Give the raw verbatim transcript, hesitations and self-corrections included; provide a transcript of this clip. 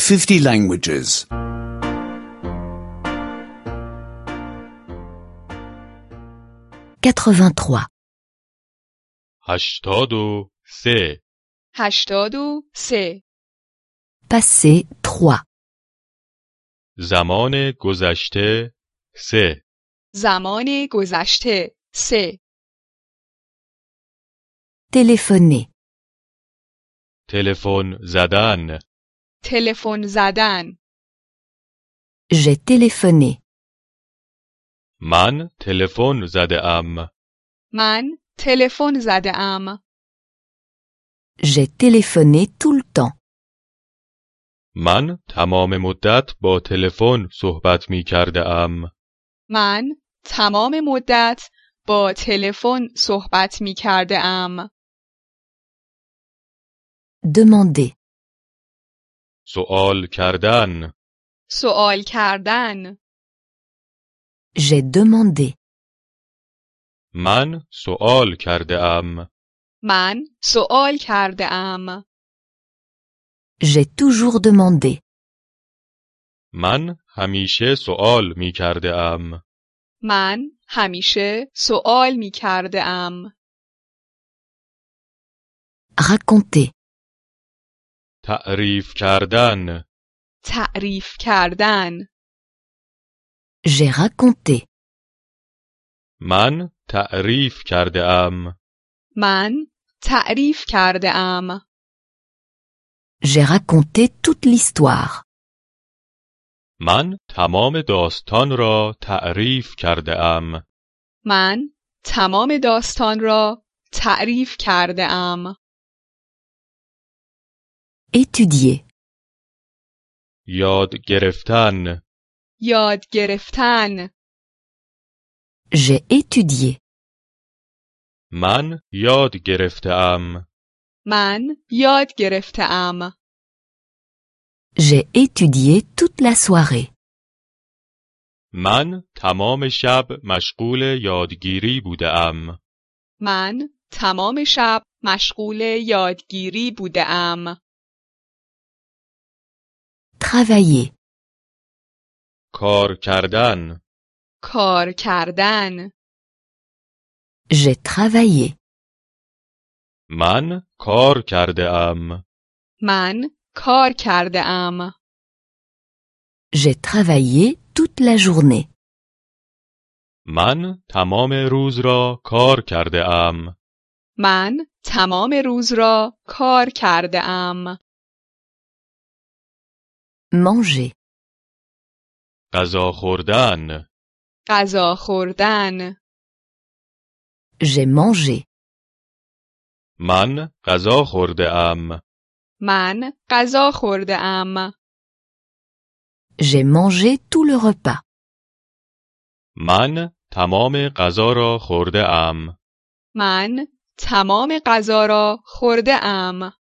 fifty languages. quatre-vingt-trois. هشتاد و سه. هشتاد و سه. Passé trois. زمان گذشته سه. زمان گذشته سه. Téléphoner. تلفن زدن. تلفن زدن. J'ai téléphoné. من تلفن زده ام. من تلفن زده ام. J'ai téléphoné tout le temps. من تمام مدت با تلفن صحبت می کرده ام. من تمام مدت با تلفن صحبت می کرده ام. Demander. سوال کردن. سوال کردن. J'ai demandé. من سوال کرده ام. من سوال کرده ام. J'ai toujours demandé. من همیشه سوال می کرده ام. من همیشه سوال می کرده ام. Raconter. تعریف کردن. تعریف کردن. J'ai raconté. من تعریف کرده ام. من تعریف کرده ام. J'ai raconté toute l'histoire. من تمام داستان را تعریف کرده ام. من تمام داستان را تعریف کرده ام. Étudier. یاد گرفتن. یاد گرفتن. J'ai étudié. من یاد گرفته ام. من یاد گرفته ام. J'ai étudié toute la soirée. من تمام شب مشغول یادگیری بوده ام. من تمام شب مشغول یادگیری بوده ام. Travailler. کار کردن. کار کردن. J'ai travaillé. من کار کرده ام. من کار کرده ام. J'ai travaillé toute la journée. من تمام روز را کار کرده ام. من تمام روز را کار کرده ام. Manger. غذا خوردن. غذا خوردن. J'ai mangé. من غذا خورده ام. من غذا خورده ام. J'ai mangé tout le repas. من تمام غذا را خورده ام. من تمام غذا را خورده ام.